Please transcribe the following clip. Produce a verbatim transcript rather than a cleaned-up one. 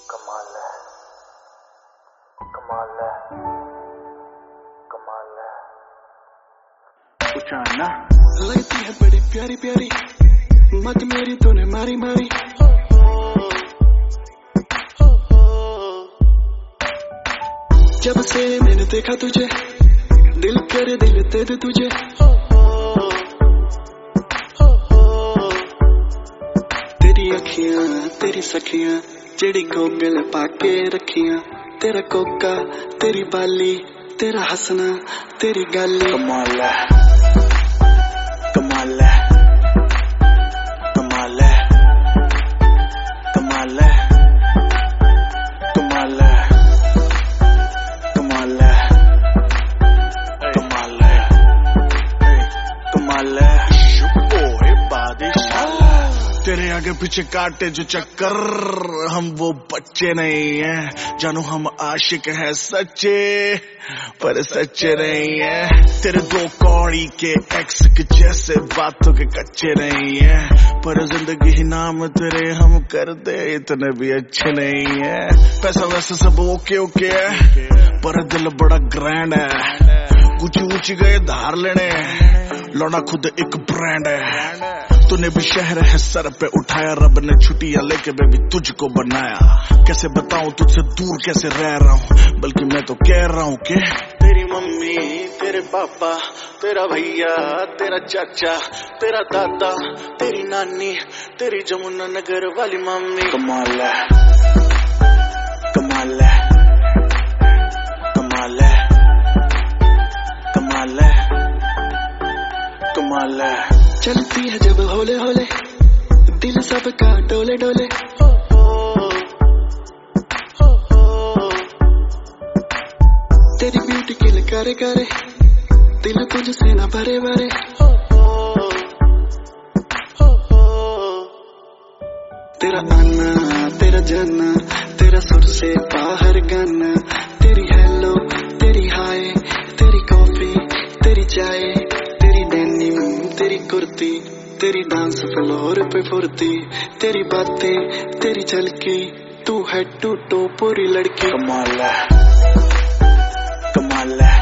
कमाल है, कमाल है, कमाल है। उचाना लगती है बड़ी प्यारी प्यारी, मत मेरी तूने मारी मारी। जब से मैंने देखा तुझे, दिल करे दिल दे दे तुझे। तेरी अखियां तेरी सखियां, जेड़ी गोगल पाके रखियां। तेरा कोका तेरी बाली, तेरा हंसना तेरी गाली। कमाल है, कमाल है, कमाल है, कमाल है, कमाल है, कमाल है, कमाल है, कमाल है। ओए बादशाह, तेरे आगे पीछे काटे जो चक्कर, हम वो बच्चे नहीं हैं। जानू हम आशिक हैं सच्चे, पर सच्चे नहीं हैं। तेरे दो कौड़ी के एक्स के जैसे बातों के कच्चे नहीं हैं। पर जिंदगी ही नाम तेरे हम कर दे, इतने भी अच्छे नहीं हैं। पैसा वैसे सब ओके ओके है, पर दिल बड़ा ग्रैंड है। ऊंची ऊंची गए धार लेने, लौटा खुद एक ब्रांड है। तूने भी शहर है सर पे उठाया, रब ने छुट्टियां लेके बेबी तुझको बनाया। कैसे बताऊं तुझसे दूर कैसे रह रहा हूँ, बल्कि मैं तो कह रहा हूँ कि तेरी मम्मी, तेरे पापा, तेरा भैया, तेरा चाचा, तेरा दादा, तेरी नानी, तेरी जमुना नगर वाली मम्मी। कमाल है, कमाल है, कमाल है, कमाल है, कमाल है। चलती है जब होले होले, दिल सबका डोले डोले। तेरी ब्यूटी किल करे करे, दिल तुझसे ना भरे भरे। तेरा आना तेरा जाना, तेरा सुर से बाहर गाना। तेरी हेलो तेरी हाय, तेरी कॉफी तेरी चाय, तेरी डेनिम तेरी कुर्ती, तेरी डांस फ्लोर पे फुर्ती। तेरी बातें तेरी झलकी, तू है टू टू पूरी लड़की। कमाल है, कमाल है,